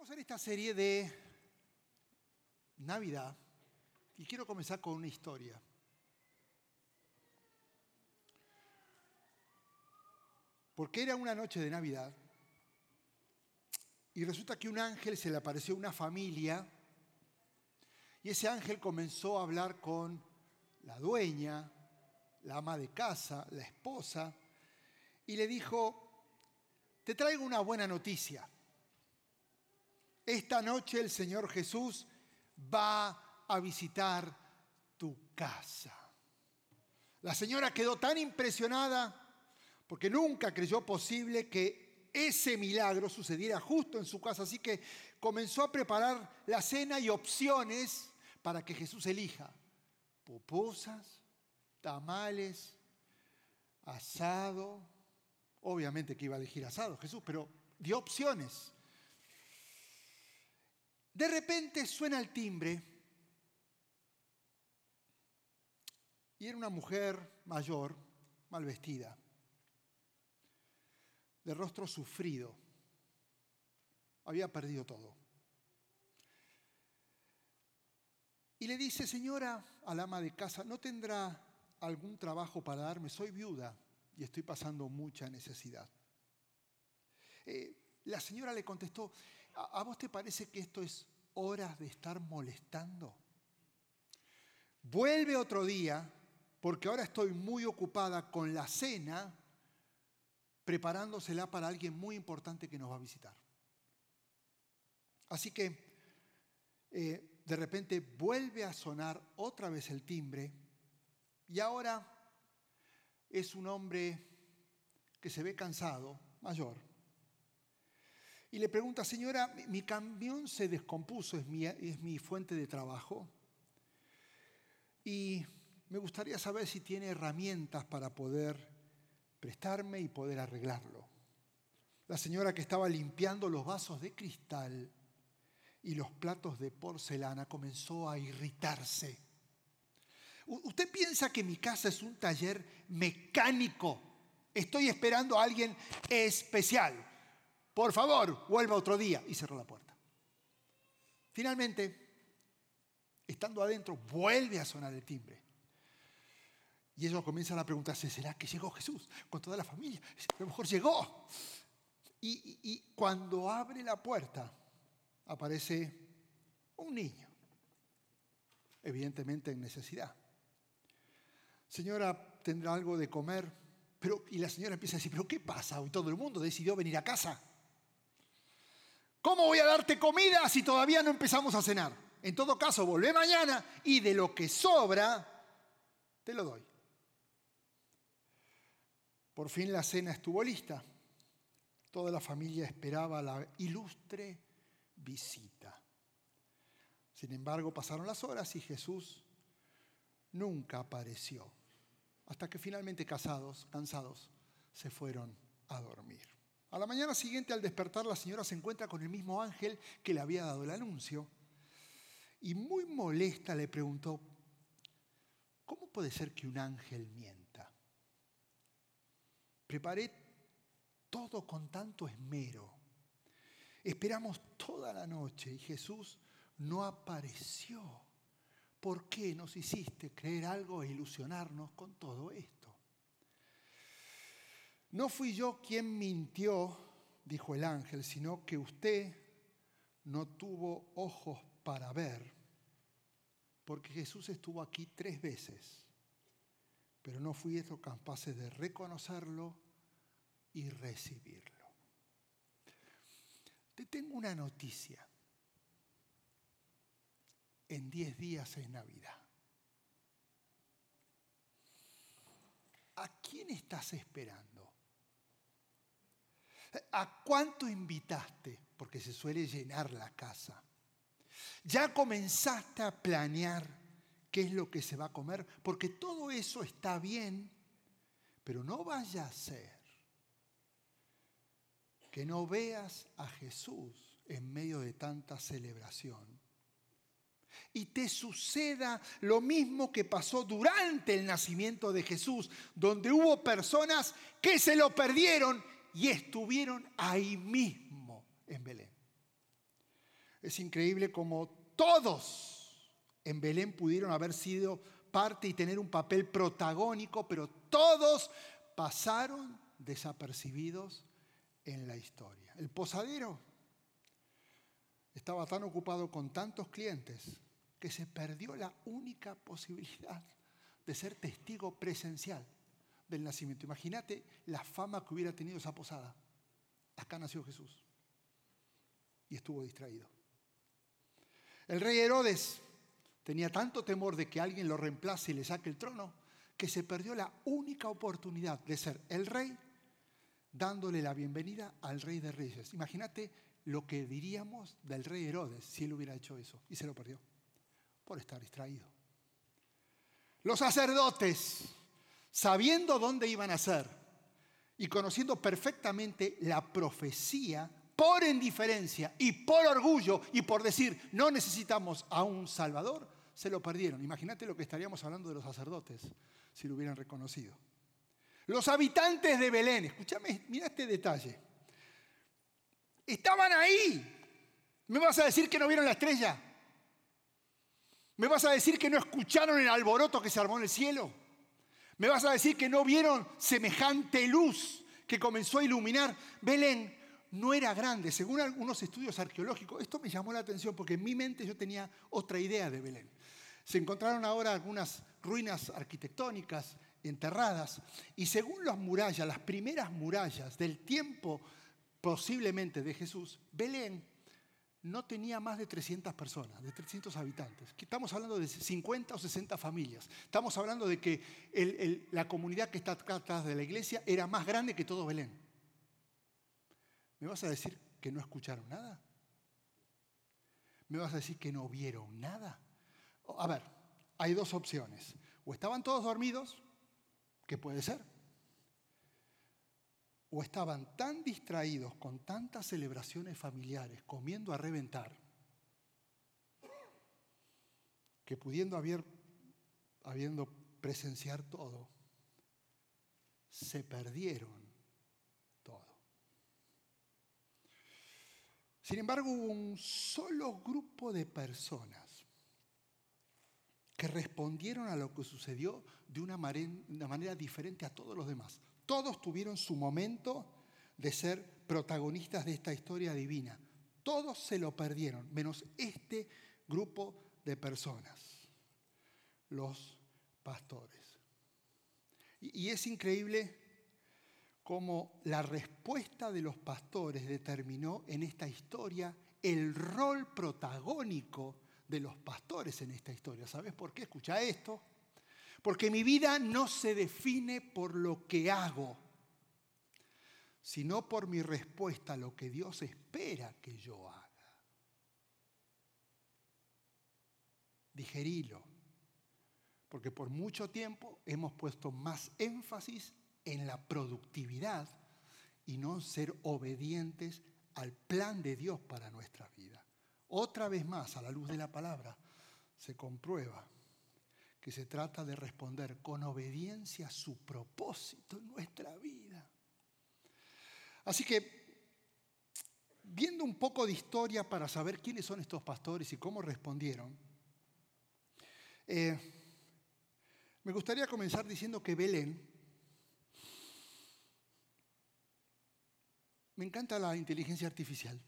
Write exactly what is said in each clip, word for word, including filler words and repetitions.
Estamos en esta serie de Navidad y quiero comenzar con una historia. Porque era una noche de Navidad y resulta que un ángel se le apareció a una familia y ese ángel comenzó a hablar con la dueña, la ama de casa, la esposa, y le dijo: te traigo una buena noticia. Esta noche el Señor Jesús va a visitar tu casa. La señora quedó tan impresionada porque nunca creyó posible que ese milagro sucediera justo en su casa. Así que comenzó a preparar la cena y opciones para que Jesús elija: pupusas, tamales, asado. Obviamente que iba a elegir asado Jesús, pero dio opciones. De repente suena el timbre y era una mujer mayor, mal vestida, de rostro sufrido. Había perdido todo. Y le dice: señora, al ama de casa, ¿no tendrá algún trabajo para darme? Soy viuda y estoy pasando mucha necesidad. Eh, la señora le contestó: ¿a, ¿a vos te parece que esto es horas de estar molestando? Vuelve otro día, porque ahora estoy muy ocupada con la cena, preparándosela para alguien muy importante que nos va a visitar. Así que eh, de repente vuelve a sonar otra vez el timbre y ahora es un hombre que se ve cansado, mayor. Y le pregunta: señora, mi camión se descompuso, es mi, es mi fuente de trabajo. Y me gustaría saber si tiene herramientas para poder prestarme y poder arreglarlo. La señora, que estaba limpiando los vasos de cristal y los platos de porcelana, comenzó a irritarse. ¿Usted piensa que mi casa es un taller mecánico? Estoy esperando a alguien especial. Por favor, vuelva otro día. Y cerró la puerta. Finalmente, estando adentro, vuelve a sonar el timbre. Y ellos comienzan a preguntarse: ¿será que llegó Jesús con toda la familia? A lo mejor llegó. Y, y, y cuando abre la puerta, aparece un niño, evidentemente en necesidad. Señora, ¿tendrá algo de comer? Pero, y la señora empieza a decir: ¿pero qué pasa? Hoy todo el mundo decidió venir a casa. ¿Cómo voy a darte comida si todavía no empezamos a cenar? En todo caso, volvé mañana y de lo que sobra te lo doy. Por fin la cena estuvo lista. Toda la familia esperaba la ilustre visita. Sin embargo, pasaron las horas y Jesús nunca apareció, hasta que finalmente casados, cansados, se fueron a dormir. A la mañana siguiente, al despertar, la señora se encuentra con el mismo ángel que le había dado el anuncio y, muy molesta, le preguntó: ¿cómo puede ser que un ángel mienta? Preparé todo con tanto esmero. Esperamos toda la noche y Jesús no apareció. ¿Por qué nos hiciste creer algo e ilusionarnos con todo esto? No fui yo quien mintió, dijo el ángel, sino que usted no tuvo ojos para ver, porque Jesús estuvo aquí tres veces, pero no fueron capaces de reconocerlo y recibirlo. Te tengo una noticia. En diez días es Navidad. ¿A quién estás esperando? ¿A cuánto invitaste? Porque se suele llenar la casa. ¿Ya comenzaste a planear qué es lo que se va a comer? Porque todo eso está bien, pero no vaya a ser que no veas a Jesús en medio de tanta celebración y te suceda lo mismo que pasó durante el nacimiento de Jesús, donde hubo personas que se lo perdieron y estuvieron ahí mismo en Belén. Es increíble cómo todos en Belén pudieron haber sido parte y tener un papel protagónico, pero todos pasaron desapercibidos en la historia. El posadero estaba tan ocupado con tantos clientes que se perdió la única posibilidad de ser testigo presencial del nacimiento. Imagínate la fama que hubiera tenido esa posada. Acá nació Jesús. Y estuvo distraído. El rey Herodes tenía tanto temor de que alguien lo reemplace y le saque el trono, que se perdió la única oportunidad de ser el rey, dándole la bienvenida al rey de reyes. Imagínate lo que diríamos del rey Herodes si él hubiera hecho eso. Y se lo perdió por estar distraído. Los sacerdotes, sabiendo dónde iban a ser y conociendo perfectamente la profecía, por indiferencia y por orgullo y por decir no necesitamos a un Salvador, se lo perdieron. Imagínate lo que estaríamos hablando de los sacerdotes si lo hubieran reconocido. Los habitantes de Belén, escúchame, mira este detalle. Estaban ahí. ¿Me vas a decir que no vieron la estrella? ¿Me vas a decir que no escucharon el alboroto que se armó en el cielo? ¿Me vas a decir que no vieron semejante luz que comenzó a iluminar Belén? No era grande, según algunos estudios arqueológicos. Esto me llamó la atención porque en mi mente yo tenía otra idea de Belén. Se encontraron ahora algunas ruinas arquitectónicas enterradas y según las murallas, las primeras murallas del tiempo posiblemente de Jesús, Belén no tenía más de trescientas personas, de trescientos habitantes. Estamos hablando de cincuenta o sesenta familias. Estamos hablando de que el, el, la comunidad que está atrás de la iglesia era más grande que todo Belén. ¿Me vas a decir que no escucharon nada? ¿Me vas a decir que no vieron nada? A ver, hay dos opciones. O estaban todos dormidos, que puede ser, o estaban tan distraídos con tantas celebraciones familiares, comiendo a reventar, que pudiendo haber, habiendo presenciar todo, se perdieron todo. Sin embargo, hubo un solo grupo de personas que respondieron a lo que sucedió de una manera diferente a todos los demás. Todos tuvieron su momento de ser protagonistas de esta historia divina. Todos se lo perdieron, menos este grupo de personas, los pastores. Y, y es increíble cómo la respuesta de los pastores determinó en esta historia el rol protagónico de los pastores en esta historia. ¿Sabes por qué? Escucha esto. Porque mi vida no se define por lo que hago, sino por mi respuesta a lo que Dios espera que yo haga. Digerilo. Porque por mucho tiempo hemos puesto más énfasis en la productividad y no en ser obedientes al plan de Dios para nuestra vida. Otra vez más, a la luz de la palabra, se comprueba que se trata de responder con obediencia a su propósito en nuestra vida. Así que, viendo un poco de historia para saber quiénes son estos pastores y cómo respondieron, eh, me gustaría comenzar diciendo que Belén, me encanta la inteligencia artificial,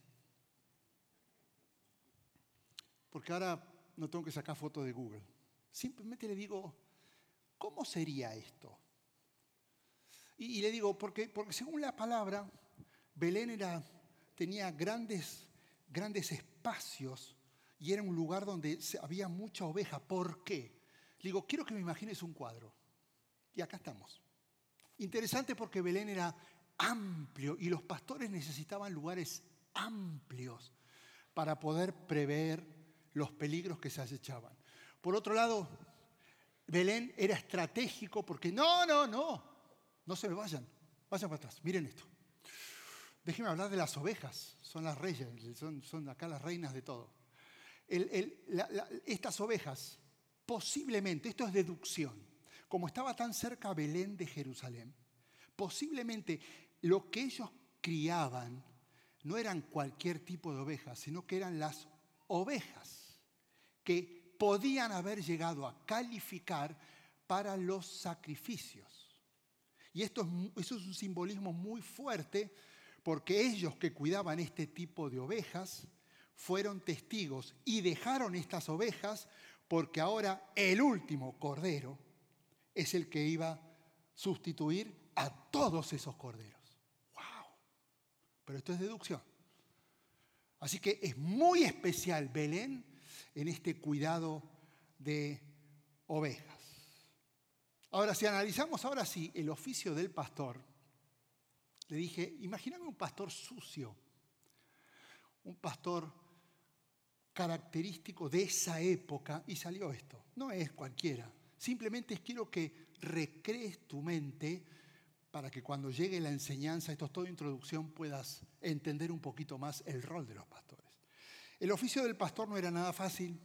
porque ahora no tengo que sacar fotos de Google. Simplemente le digo, ¿cómo sería esto? Y, y le digo, porque, porque según la palabra, Belén era, tenía grandes, grandes espacios y era un lugar donde había mucha oveja. ¿Por qué? Le digo, quiero que me imagines un cuadro. Y acá estamos. Interesante porque Belén era amplio y los pastores necesitaban lugares amplios para poder prever los peligros que se acechaban. Por otro lado, Belén era estratégico porque no, no, no, no se me vayan, vayan para atrás, miren esto. Déjenme hablar de las ovejas, son las reyes, son, son acá las reinas de todo. El, el, la, la, estas ovejas, posiblemente, esto es deducción, como estaba tan cerca Belén de Jerusalén, posiblemente lo que ellos criaban no eran cualquier tipo de ovejas, sino que eran las ovejas que podían haber llegado a calificar para los sacrificios. Y esto es, eso es un simbolismo muy fuerte, porque ellos que cuidaban este tipo de ovejas fueron testigos y dejaron estas ovejas porque ahora el último cordero es el que iba a sustituir a todos esos corderos. ¡Wow! Pero esto es deducción. Así que es muy especial Belén en este cuidado de ovejas. Ahora, si analizamos ahora sí el oficio del pastor, le dije, imagíname un pastor sucio, un pastor característico de esa época, y salió esto. No es cualquiera, simplemente quiero que recrees tu mente para que cuando llegue la enseñanza, esto es todo introducción, puedas entender un poquito más el rol de los pastores. El oficio del pastor no era nada fácil.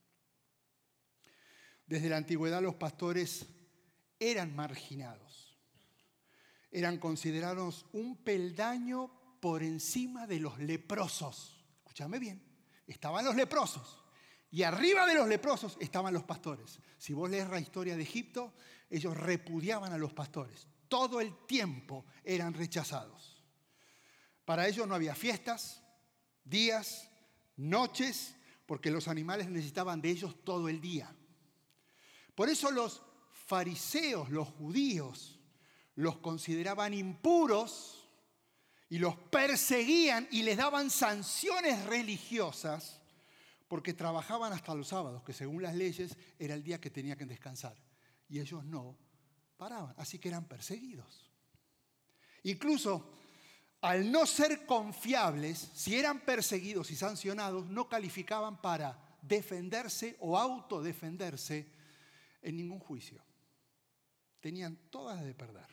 Desde la antigüedad los pastores eran marginados. Eran considerados un peldaño por encima de los leprosos. Escúchame bien, estaban los leprosos y arriba de los leprosos estaban los pastores. Si vos lees la historia de Egipto, ellos repudiaban a los pastores. Todo el tiempo eran rechazados. Para ellos no había fiestas, días, noches, porque los animales necesitaban de ellos todo el día. Por eso los fariseos, los judíos, los consideraban impuros y los perseguían y les daban sanciones religiosas porque trabajaban hasta los sábados, que según las leyes era el día que tenían que descansar. Y ellos no paraban, así que eran perseguidos. Incluso al no ser confiables, si eran perseguidos y sancionados, no calificaban para defenderse o autodefenderse en ningún juicio. Tenían todas de perder.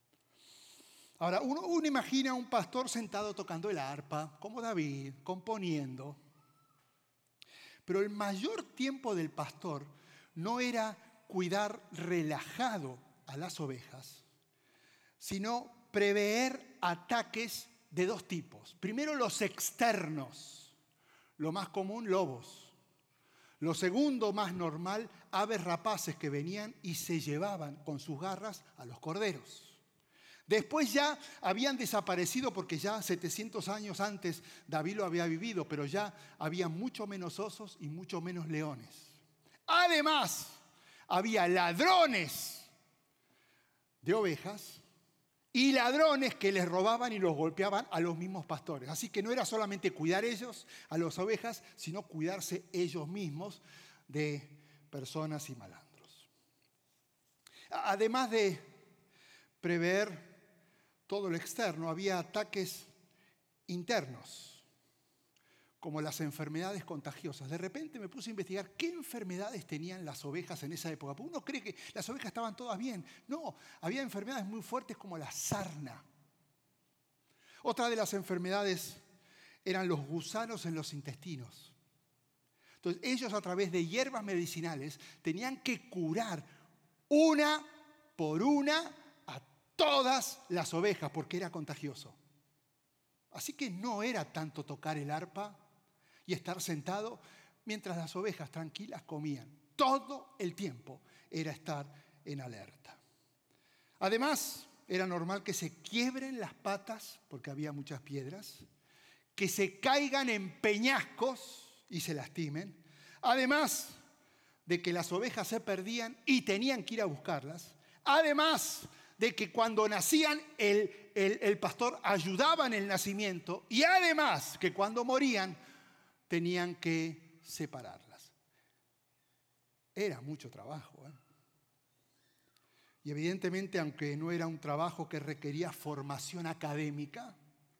Ahora, uno, uno imagina a un pastor sentado tocando el arpa, como David, componiendo. Pero el mayor tiempo del pastor no era cuidar relajado a las ovejas, sino prever ataques de dos tipos. Primero, los externos, lo más común, lobos. Lo segundo, más normal, aves rapaces que venían y se llevaban con sus garras a los corderos. Después ya habían desaparecido porque ya setecientos años antes David lo había vivido, pero ya había mucho menos osos y mucho menos leones. Además, había ladrones de ovejas y ladrones que les robaban y los golpeaban a los mismos pastores. Así que no era solamente cuidar ellos a las ovejas, sino cuidarse ellos mismos de personas y malandros. Además de prever todo lo externo, había ataques internos, como las enfermedades contagiosas. De repente me puse a investigar qué enfermedades tenían las ovejas en esa época. Porque uno cree que las ovejas estaban todas bien. No, había enfermedades muy fuertes como la sarna. Otra de las enfermedades eran los gusanos en los intestinos. Entonces ellos, a través de hierbas medicinales, tenían que curar una por una a todas las ovejas porque era contagioso. Así que no era tanto tocar el arpa y estar sentado mientras las ovejas tranquilas comían. Todo el tiempo era estar en alerta. Además, era normal que se quiebren las patas porque había muchas piedras, que se caigan en peñascos y se lastimen. Además de que las ovejas se perdían y tenían que ir a buscarlas. Además de que cuando nacían el, el, el pastor ayudaba en el nacimiento. Y además que cuando morían tenían que separarlas. Era mucho trabajo, ¿eh? Y evidentemente, aunque no era un trabajo que requería formación académica,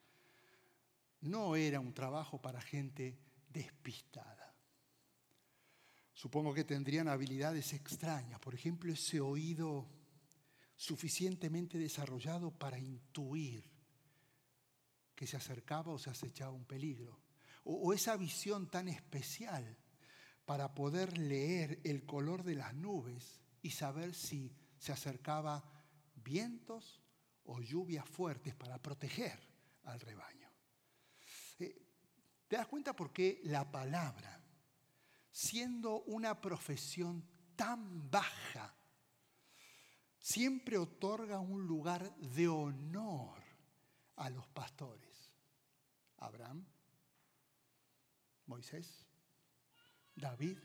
no era un trabajo para gente despistada. Supongo que tendrían habilidades extrañas, por ejemplo, ese oído suficientemente desarrollado para intuir que se acercaba o se acechaba un peligro, o, o esa visión tan especial para poder leer el color de las nubes y saber si se acercaba vientos o lluvias fuertes para proteger al rebaño. Eh, ¿Te das cuenta por qué la palabra, siendo una profesión tan baja, siempre otorga un lugar de honor a los pastores? Abraham, Moisés, David,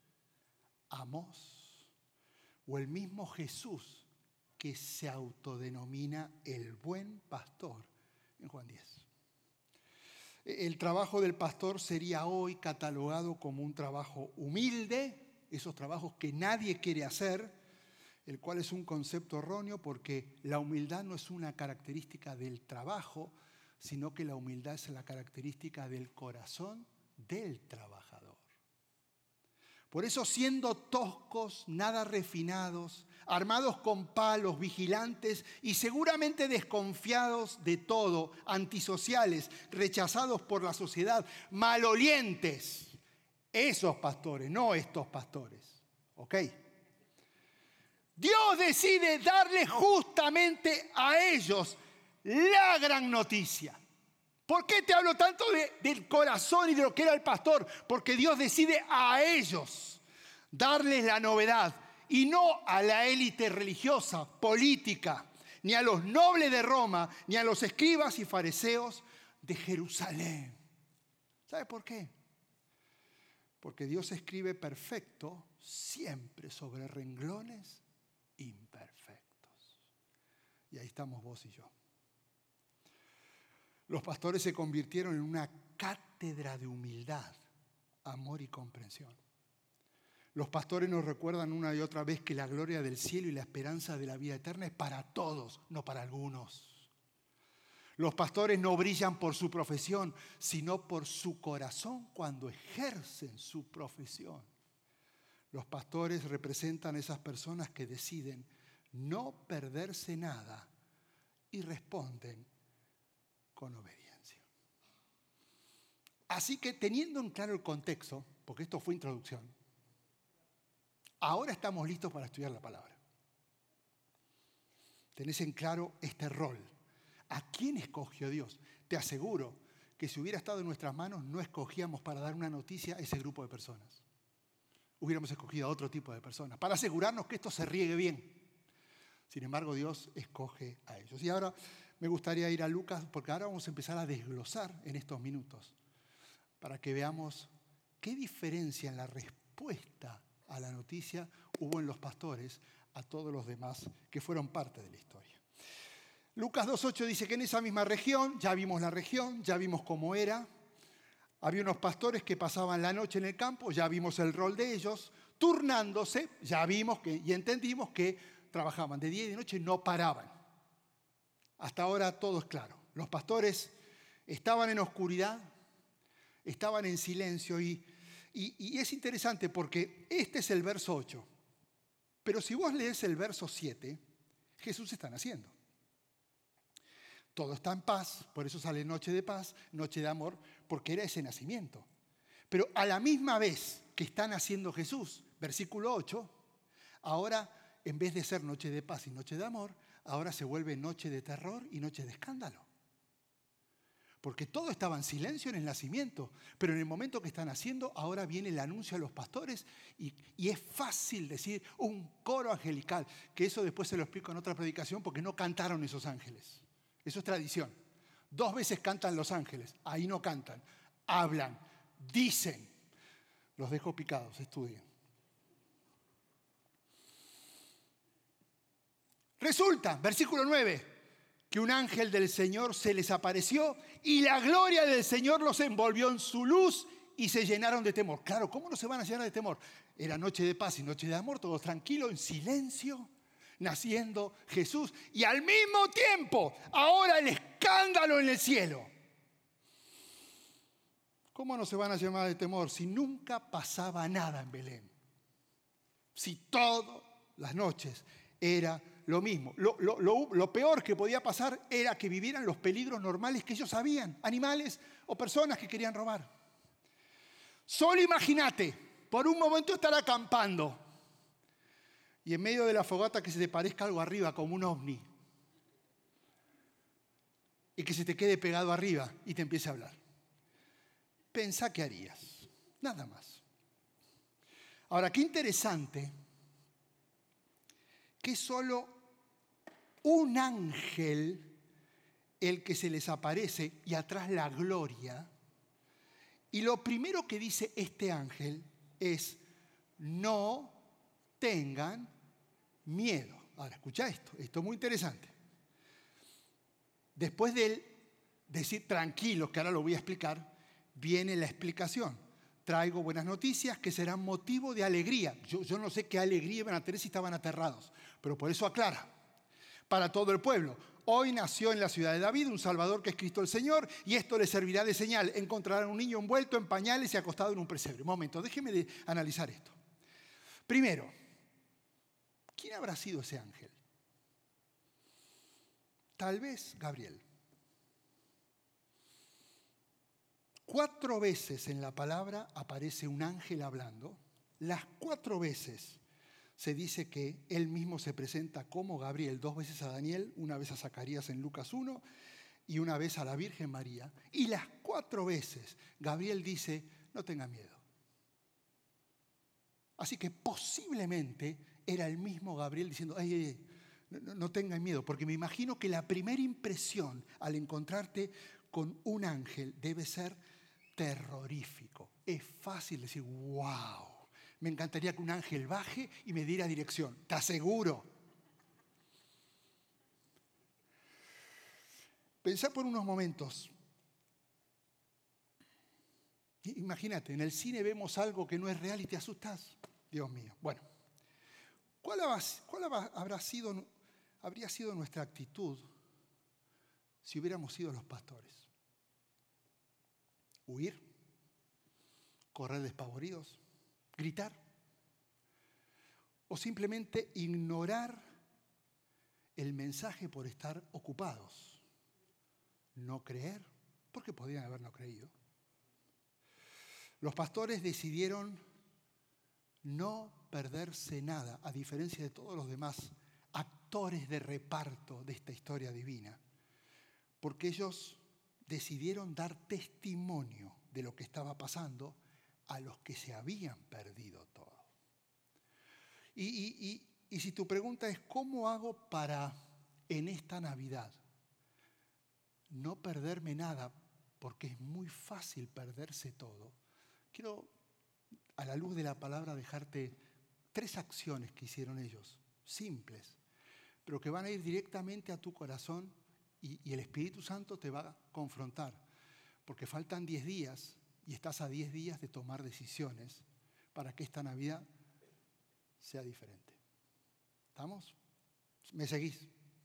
Amós o el mismo Jesús, que se autodenomina el buen pastor en Juan diez. El trabajo del pastor sería hoy catalogado como un trabajo humilde, esos trabajos que nadie quiere hacer, el cual es un concepto erróneo porque la humildad no es una característica del trabajo, sino que la humildad es la característica del corazón del trabajador. Por eso, siendo toscos, nada refinados, armados con palos, vigilantes y seguramente desconfiados de todo, antisociales, rechazados por la sociedad, malolientes, esos pastores, no estos pastores, ¿ok? Dios decide darle justamente a ellos la gran noticia. ¿Por qué te hablo tanto de, del corazón y de lo que era el pastor? Porque Dios decide a ellos darles la novedad y no a la élite religiosa, política, ni a los nobles de Roma, ni a los escribas y fariseos de Jerusalén. ¿Sabe por qué? Porque Dios escribe perfecto siempre sobre renglones imperfectos. Y ahí estamos vos y yo. Los pastores se convirtieron en una cátedra de humildad, amor y comprensión. Los pastores nos recuerdan una y otra vez que la gloria del cielo y la esperanza de la vida eterna es para todos, no para algunos. Los pastores no brillan por su profesión, sino por su corazón cuando ejercen su profesión. Los pastores representan a esas personas que deciden no perderse nada y responden con obediencia. Así que, teniendo en claro el contexto, porque esto fue introducción, ahora estamos listos para estudiar la palabra. Tenés en claro este rol. ¿A quién escogió Dios? Te aseguro que si hubiera estado en nuestras manos, no escogíamos para dar una noticia a ese grupo de personas. Hubiéramos escogido a otro tipo de personas para asegurarnos que esto se riegue bien. Sin embargo, Dios escoge a ellos. Y ahora me gustaría ir a Lucas, porque ahora vamos a empezar a desglosar en estos minutos para que veamos qué diferencia en la respuesta a la noticia hubo en los pastores a todos los demás que fueron parte de la historia. Lucas dos ocho dice que en esa misma región, ya vimos la región, ya vimos cómo era, había unos pastores que pasaban la noche en el campo, ya vimos el rol de ellos, turnándose, ya vimos que, y entendimos que trabajaban de día y de noche, no paraban. Hasta ahora todo es claro. Los pastores estaban en oscuridad, estaban en silencio y, y, y es interesante porque este es el verso ocho. Pero si vos lees el verso siete, Jesús está naciendo. Todo está en paz, por eso sale noche de paz, noche de amor, porque era ese nacimiento. Pero a la misma vez que está naciendo Jesús, versículo ocho, ahora en vez de ser noche de paz y noche de amor, ahora se vuelve noche de terror y noche de escándalo. Porque todo estaba en silencio en el nacimiento, pero en el momento que está naciendo, ahora viene el anuncio a los pastores y, y es fácil decir un coro angelical, que eso después se lo explico en otra predicación porque no cantaron esos ángeles. Eso es tradición. Dos veces cantan los ángeles, ahí no cantan, hablan, dicen. Los dejo picados, estudien. Resulta, versículo nueve, que un ángel del Señor se les apareció y la gloria del Señor los envolvió en su luz y se llenaron de temor. Claro, ¿cómo no se van a llenar de temor? Era noche de paz y noche de amor, todos tranquilos, en silencio, naciendo Jesús. Y al mismo tiempo, ahora el escándalo en el cielo. ¿Cómo no se van a llenar de temor si nunca pasaba nada en Belén? Si todas las noches era lo mismo. Lo, lo, lo, lo peor que podía pasar era que vivieran los peligros normales que ellos sabían, animales o personas que querían robar. Solo imagínate, por un momento estar acampando y en medio de la fogata que se te parezca algo arriba como un ovni y que se te quede pegado arriba y te empiece a hablar. pensá qué harías. Nada más. Ahora, qué interesante que es solo un ángel el que se les aparece y atrás la gloria. Y lo primero que dice este ángel es: no tengan miedo. Ahora, escucha esto, esto es muy interesante. Después de él decir tranquilos, que ahora lo voy a explicar, viene la explicación. Traigo buenas noticias que serán motivo de alegría. Yo, yo no sé qué alegría iban a tener si estaban aterrados, pero por eso aclara. Para todo el pueblo. Hoy nació en la ciudad de David un Salvador que es Cristo el Señor, y esto les servirá de señal. Encontrarán un niño envuelto en pañales y acostado en un pesebre. Un momento, déjeme de analizar esto. Primero, ¿quién habrá sido ese ángel? Tal vez Gabriel. Cuatro veces en la palabra aparece un ángel hablando. Las cuatro veces se dice que él mismo se presenta como Gabriel, dos veces a Daniel, una vez a Zacarías en Lucas uno y una vez a la Virgen María. Y las cuatro veces Gabriel dice: no tengan miedo. Así que posiblemente era el mismo Gabriel diciendo: ay, ay, ay, no, no tengan miedo, porque me imagino que la primera impresión al encontrarte con un ángel debe ser terrorífico. Es fácil decir: wow. Me encantaría que un ángel baje y me diera dirección. Te aseguro. Pensá por unos momentos. Imagínate, en el cine vemos algo que no es real y te asustás. Dios mío. Bueno, ¿cuál, cuál habrá sido, habría sido nuestra actitud si hubiéramos sido los pastores? ¿Huir? ¿Correr despavoridos? ¿Gritar? ¿O simplemente ignorar el mensaje por estar ocupados? ¿No creer? Porque podían haber no creído. Los pastores decidieron no perderse nada, a diferencia de todos los demás actores de reparto de esta historia divina, porque ellos decidieron dar testimonio de lo que estaba pasando a los que se habían perdido todo. Y, y, y, y si tu pregunta es: ¿cómo hago para en esta Navidad no perderme nada? Porque es muy fácil perderse todo. Quiero, a la luz de la palabra, dejarte tres acciones que hicieron ellos, simples, pero que van a ir directamente a tu corazón, y, y el Espíritu Santo te va a confrontar, porque faltan diez días y estás a diez días de tomar decisiones para que esta Navidad sea diferente. ¿Estamos? ¿Me seguís?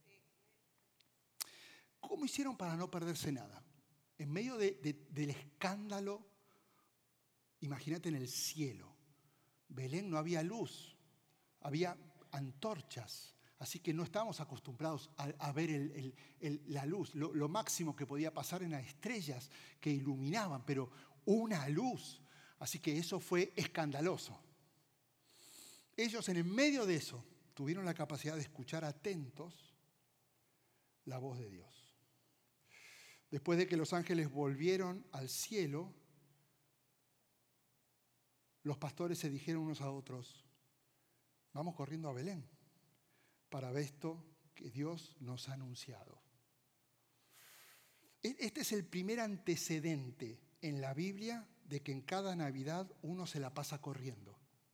¿Cómo hicieron para no perderse nada? En medio de, de, del escándalo, imagínate en el cielo. Belén no había luz, había antorchas, así que no estábamos acostumbrados a, a ver el, el, el, la luz. Lo, lo máximo que podía pasar eran estrellas que iluminaban, pero una luz. Así que eso fue escandaloso. Ellos, en el medio de eso, tuvieron la capacidad de escuchar atentos la voz de Dios. Después de que los ángeles volvieron al cielo, los pastores se dijeron unos a otros: vamos corriendo a Belén para ver esto que Dios nos ha anunciado. Este es el primer antecedente en la Biblia de que en cada Navidad uno se la pasa corriendo.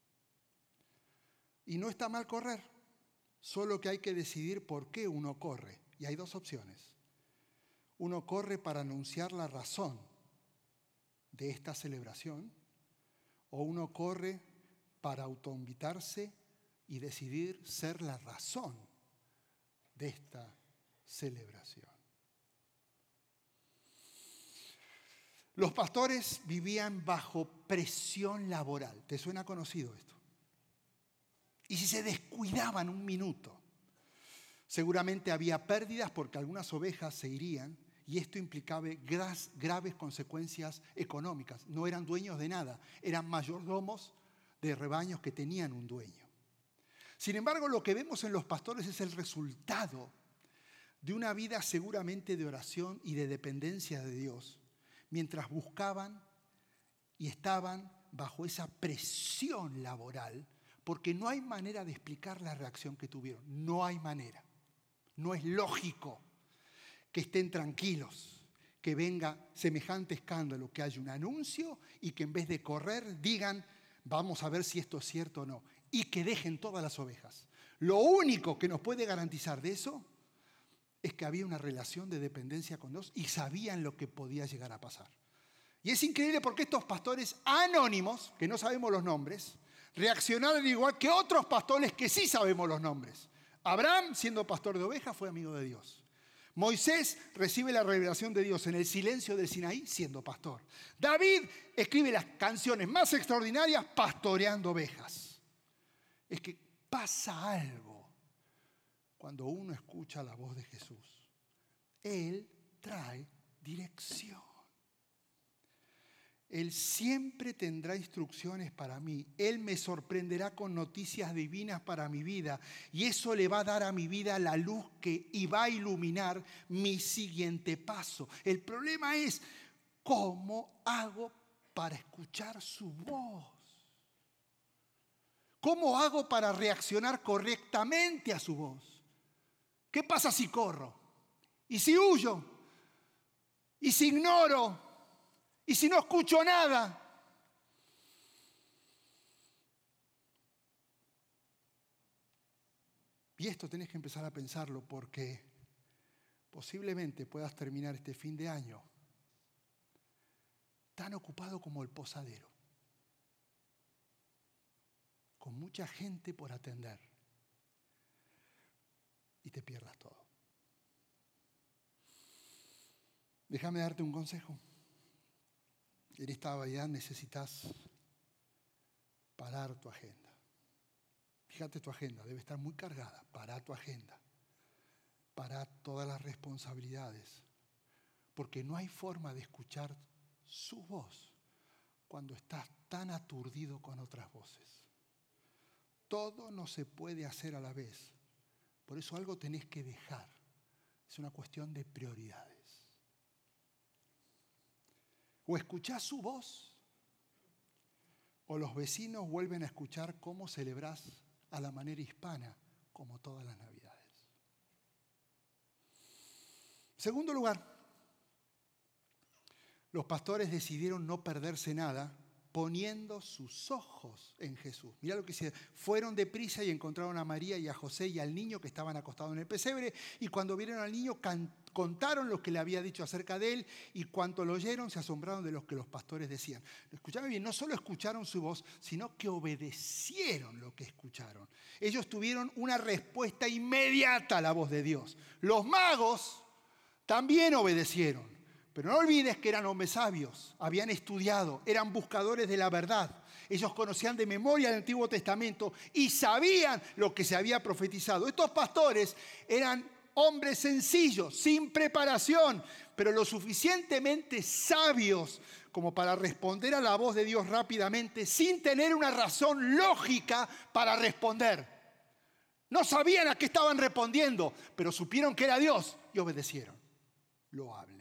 Y no está mal correr, solo que hay que decidir por qué uno corre. Y hay dos opciones. Uno corre para anunciar la razón de esta celebración, o uno corre para autoinvitarse y decidir ser la razón de esta celebración. Los pastores vivían bajo presión laboral. ¿Te suena conocido esto? Y si se descuidaban un minuto, seguramente había pérdidas porque algunas ovejas se irían, y esto implicaba graves consecuencias económicas. No eran dueños de nada, eran mayordomos de rebaños que tenían un dueño. Sin embargo, lo que vemos en los pastores es el resultado de una vida seguramente de oración y de dependencia de Dios, mientras buscaban y estaban bajo esa presión laboral, porque no hay manera de explicar la reacción que tuvieron. No hay manera. No es lógico que estén tranquilos, que venga semejante escándalo, que haya un anuncio y que en vez de correr digan, vamos a ver si esto es cierto o no, y que dejen todas las ovejas. Lo único que nos puede garantizar de eso es que había una relación de dependencia con Dios y sabían lo que podía llegar a pasar. Y es increíble porque estos pastores anónimos, que no sabemos los nombres, reaccionaron igual que otros pastores que sí sabemos los nombres. Abraham, siendo pastor de ovejas, fue amigo de Dios. Moisés recibe la revelación de Dios en el silencio del Sinaí siendo pastor. David escribe las canciones más extraordinarias pastoreando ovejas. Es que pasa algo cuando uno escucha la voz de Jesús. Él trae dirección. Él siempre tendrá instrucciones para mí. Él me sorprenderá con noticias divinas para mi vida. Y eso le va a dar a mi vida la luz que y va a iluminar mi siguiente paso. El problema es, ¿cómo hago para escuchar su voz? ¿Cómo hago para reaccionar correctamente a su voz? ¿Qué pasa si corro? ¿Y si huyo? ¿Y si ignoro? ¿Y si no escucho nada? Y esto tenés que empezar a pensarlo porque posiblemente puedas terminar este fin de año tan ocupado como el posadero, con mucha gente por atender, y te pierdas todo. Déjame darte un consejo. En esta Navidad necesitas parar tu agenda. Fíjate tu agenda, debe estar muy cargada. Para tu agenda. Para todas las responsabilidades. Porque no hay forma de escuchar su voz cuando estás tan aturdido con otras voces. Todo no se puede hacer a la vez. Por eso algo tenés que dejar. Es una cuestión de prioridades. O escuchás su voz, o los vecinos vuelven a escuchar cómo celebrás a la manera hispana, como todas las Navidades. En segundo lugar, los pastores decidieron no perderse nada poniendo sus ojos en Jesús. Mirá lo que dice, fueron deprisa y encontraron a María y a José y al niño que estaban acostados en el pesebre, y cuando vieron al niño can- contaron lo que le había dicho acerca de él, y cuanto lo oyeron se asombraron de lo que los pastores decían. Escucharon bien, no solo escucharon su voz, sino que obedecieron lo que escucharon. Ellos tuvieron una respuesta inmediata a la voz de Dios. Los magos también obedecieron. Pero no olvides que eran hombres sabios, habían estudiado, eran buscadores de la verdad. Ellos conocían de memoria el Antiguo Testamento y sabían lo que se había profetizado. Estos pastores eran hombres sencillos, sin preparación, pero lo suficientemente sabios como para responder a la voz de Dios rápidamente, sin tener una razón lógica para responder. No sabían a qué estaban respondiendo, pero supieron que era Dios y obedecieron. Loable.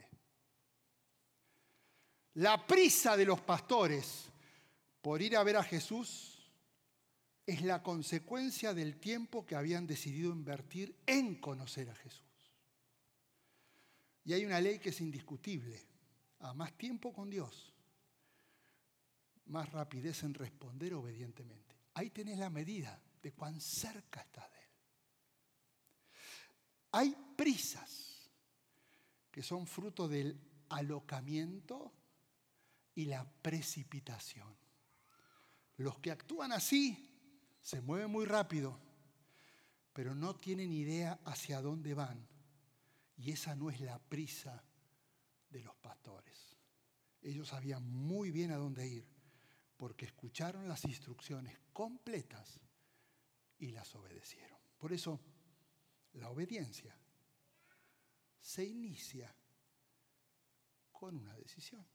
La prisa de los pastores por ir a ver a Jesús es la consecuencia del tiempo que habían decidido invertir en conocer a Jesús. Y hay una ley que es indiscutible. A más tiempo con Dios, más rapidez en responder obedientemente. Ahí tenés la medida de cuán cerca estás de Él. Hay prisas que son fruto del alocamiento y la precipitación. Los que actúan así se mueven muy rápido, pero no tienen idea hacia dónde van. Y esa no es la prisa de los pastores. Ellos sabían muy bien a dónde ir, porque escucharon las instrucciones completas y las obedecieron. Por eso, la obediencia se inicia con una decisión.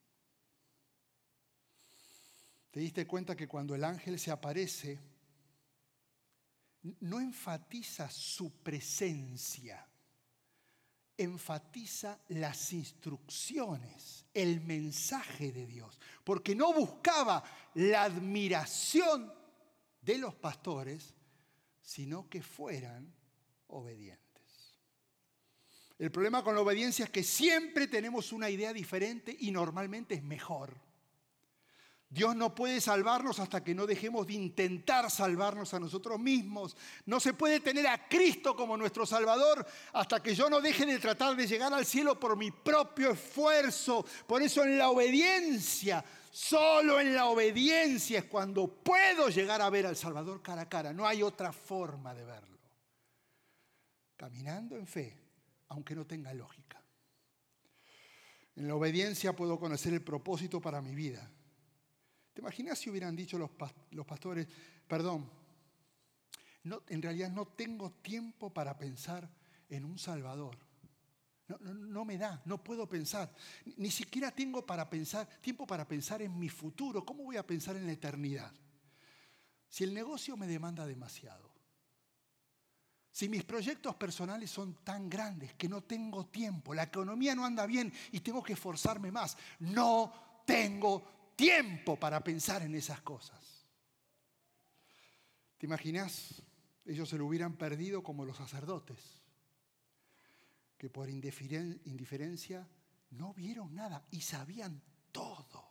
¿Te diste cuenta que cuando el ángel se aparece, no enfatiza su presencia? enfatiza las instrucciones, el mensaje de Dios, porque no buscaba la admiración de los pastores, sino que fueran obedientes. El problema con la obediencia es que siempre tenemos una idea diferente y normalmente es mejor. Dios no puede salvarnos hasta que no dejemos de intentar salvarnos a nosotros mismos. No se puede tener a Cristo como nuestro Salvador hasta que yo no deje de tratar de llegar al cielo por mi propio esfuerzo. Por eso en la obediencia, solo en la obediencia es cuando puedo llegar a ver al Salvador cara a cara. No hay otra forma de verlo. Caminando en fe, aunque no tenga lógica. En la obediencia puedo conocer el propósito para mi vida. ¿Te imaginas si hubieran dicho los, los pastores, perdón, no, en realidad no tengo tiempo para pensar en un Salvador? No, no, no me da, no puedo pensar. Ni, ni siquiera tengo para pensar, tiempo para pensar en mi futuro. ¿Cómo voy a pensar en la eternidad? Si el negocio me demanda demasiado. Si mis proyectos personales son tan grandes que no tengo tiempo, la economía no anda bien y tengo que esforzarme más. No tengo tiempo. Tiempo para pensar en esas cosas. ¿Te imaginas? Ellos se lo hubieran perdido como los sacerdotes, que por indiferencia no vieron nada y sabían todo.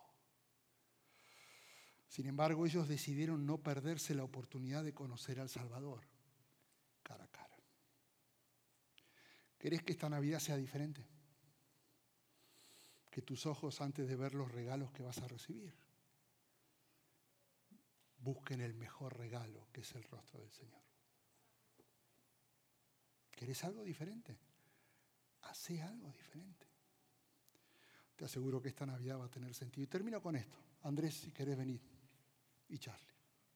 Sin embargo, ellos decidieron no perderse la oportunidad de conocer al Salvador cara a cara. ¿Querés que esta Navidad sea diferente? Que tus ojos, antes de ver los regalos que vas a recibir, busquen el mejor regalo, que es el rostro del Señor. ¿Querés algo diferente? Hacé algo diferente. Te aseguro que esta Navidad va a tener sentido. Y termino con esto. Andrés, si querés venir. Y Charlie.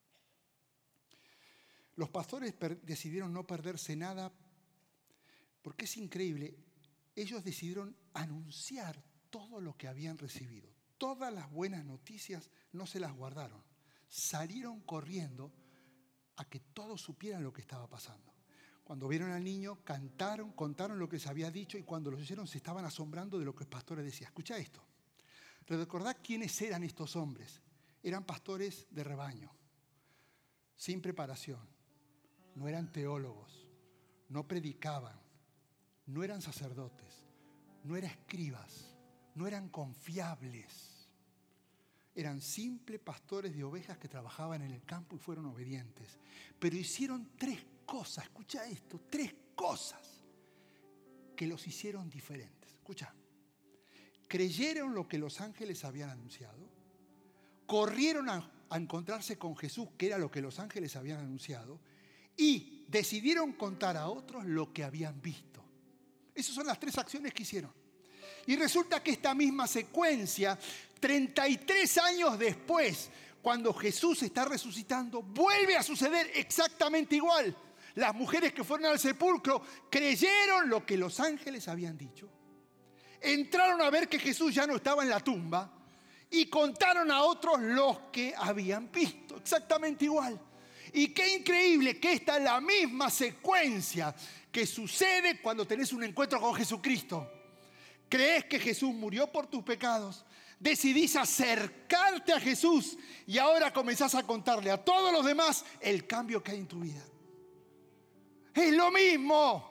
Los pastores per- decidieron no perderse nada porque es increíble. Ellos decidieron anunciar todo lo que habían recibido. Todas las buenas noticias no se las guardaron. Salieron corriendo a que todos supieran lo que estaba pasando. Cuando vieron al niño, cantaron, contaron lo que se había dicho y cuando lo hicieron se estaban asombrando de lo que los pastores decían. Escucha esto. Recordad quiénes eran estos hombres. Eran pastores de rebaño, sin preparación. No eran teólogos, no predicaban, no eran sacerdotes, no eran escribas. No eran confiables. Eran simples pastores de ovejas que trabajaban en el campo y fueron obedientes. Pero hicieron tres cosas, escucha esto, tres cosas que los hicieron diferentes. Escucha. Creyeron lo que los ángeles habían anunciado. Corrieron a, a encontrarse con Jesús, que era lo que los ángeles habían anunciado. Y decidieron contar a otros lo que habían visto. Esas son las tres acciones que hicieron. Y resulta que esta misma secuencia, treinta y tres años después, cuando Jesús está resucitando, vuelve a suceder exactamente igual. Las mujeres que fueron al sepulcro creyeron lo que los ángeles habían dicho. Entraron a ver que Jesús ya no estaba en la tumba y contaron a otros los que habían visto. Exactamente igual. Y qué increíble que esta es la misma secuencia que sucede cuando tenés un encuentro con Jesucristo. Crees que Jesús murió por tus pecados, decidís acercarte a Jesús y ahora comenzás a contarle a todos los demás el cambio que hay en tu vida. Es lo mismo.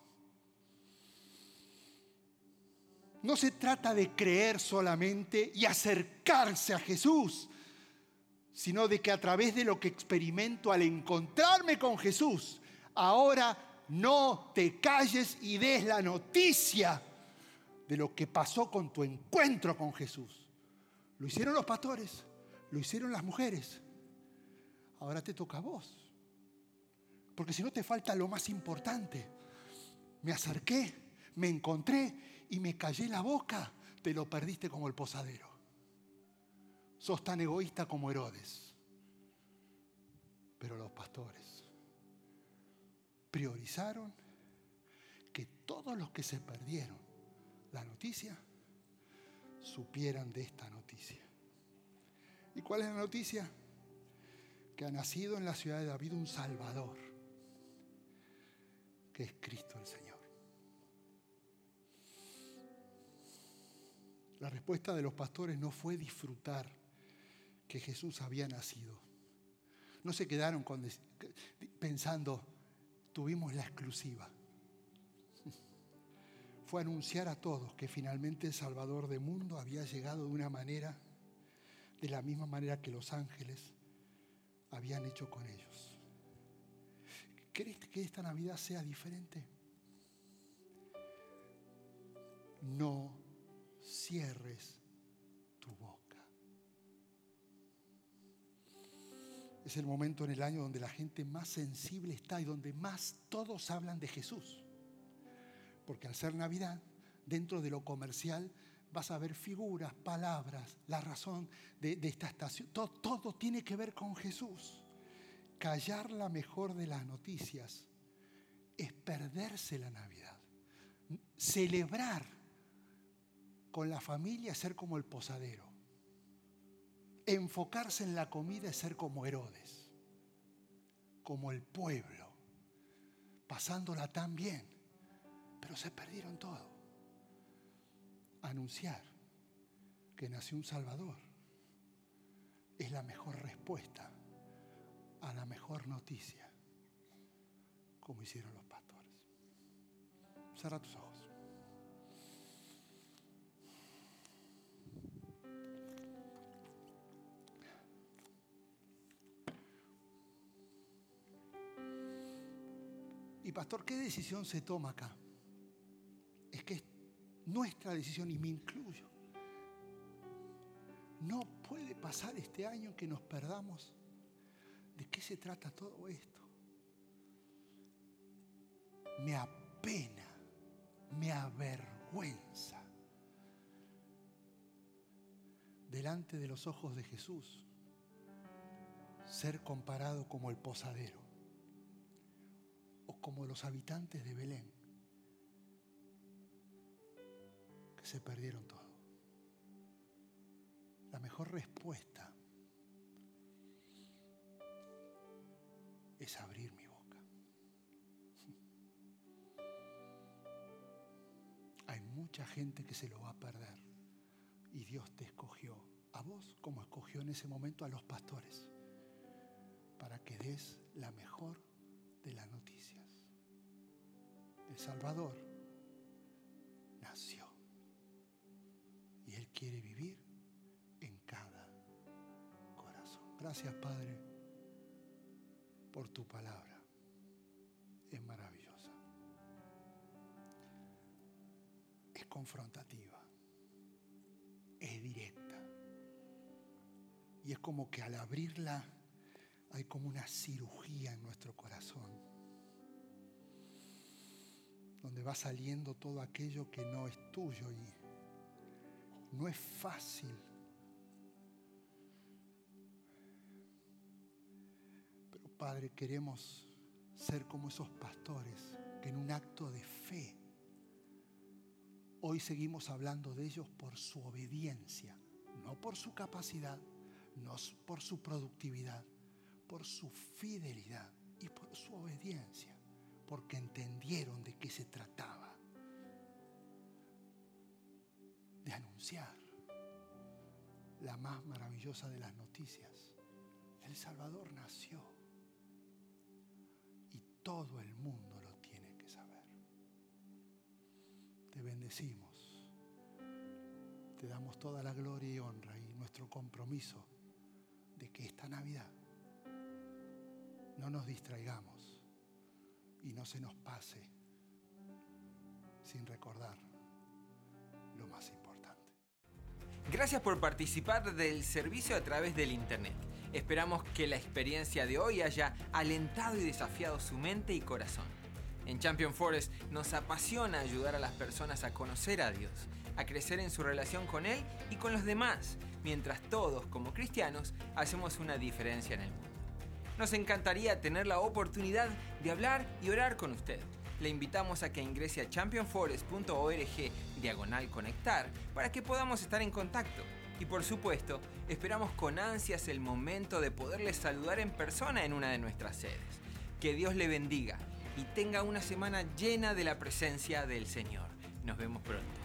No se trata de creer solamente y acercarse a Jesús, sino de que a través de lo que experimento al encontrarme con Jesús, ahora no te calles y des la noticia de lo que pasó con tu encuentro con Jesús. Lo hicieron los pastores, lo hicieron las mujeres. Ahora te toca a vos. Porque si no te falta lo más importante. Me acerqué, me encontré y me callé la boca. Te lo perdiste como el posadero. Sos tan egoísta como Herodes. Pero los pastores priorizaron que todos los que se perdieron la noticia, supieran de esta noticia. ¿Y cuál es la noticia? Que ha nacido en la ciudad de David un Salvador, que es Cristo el Señor. La respuesta de los pastores no fue disfrutar que Jesús había nacido. No se quedaron con, pensando, tuvimos la exclusiva. Fue anunciar a todos que finalmente el Salvador del mundo había llegado de una manera, de la misma manera que los ángeles habían hecho con ellos. ¿Querés que esta Navidad sea diferente? No cierres tu boca. Es el momento en el año donde la gente más sensible está y donde más todos hablan de Jesús. Porque al ser Navidad, dentro de lo comercial, vas a ver figuras, palabras, la razón de, de esta estación. Todo, todo tiene que ver con Jesús. Callar la mejor de las noticias es perderse la Navidad. Celebrar con la familia es ser como el posadero. Enfocarse en la comida es ser como Herodes, como el pueblo, pasándola tan bien, pero se perdieron todo. Anunciar que nació un Salvador es la mejor respuesta a la mejor noticia, como hicieron los pastores. Cierra tus ojos. Y pastor, ¿qué decisión se toma acá? Es que es nuestra decisión y me incluyo. No puede pasar este año que nos perdamos. ¿De qué se trata todo esto? Me apena, me avergüenza. Delante de los ojos de Jesús, ser comparado como el posadero o como los habitantes de Belén, que se perdieron todo. La mejor respuesta es abrir mi boca. Hay mucha gente que se lo va a perder y Dios te escogió a vos como escogió en ese momento a los pastores para que des la mejor de las noticias. El Salvador nació y Él quiere vivir en cada corazón. Gracias, Padre, por tu palabra. Es maravillosa. Es confrontativa. Es directa. Y es como que al abrirla hay como una cirugía en nuestro corazón, donde va saliendo todo aquello que no es tuyo y no es fácil. Pero Padre, queremos ser como esos pastores que en un acto de fe hoy seguimos hablando de ellos por su obediencia, no por su capacidad, no por su productividad, por su fidelidad y por su obediencia, porque entendieron de qué se trataba, de anunciar la más maravillosa de las noticias. El Salvador nació y todo el mundo lo tiene que saber. Te bendecimos, te damos toda la gloria y honra y nuestro compromiso de que esta Navidad no nos distraigamos y no se nos pase sin recordar lo más importante. Gracias por participar del servicio a través del internet. Esperamos que la experiencia de hoy haya alentado y desafiado su mente y corazón. En Champion Forest nos apasiona ayudar a las personas a conocer a Dios, a crecer en su relación con Él y con los demás, mientras todos, como cristianos, hacemos una diferencia en el mundo. Nos encantaría tener la oportunidad de hablar y orar con usted. Le invitamos a que ingrese a champion forest punto org diagonal conectar para que podamos estar en contacto. Y por supuesto, esperamos con ansias el momento de poderle saludar en persona en una de nuestras sedes. Que Dios le bendiga y tenga una semana llena de la presencia del Señor. Nos vemos pronto.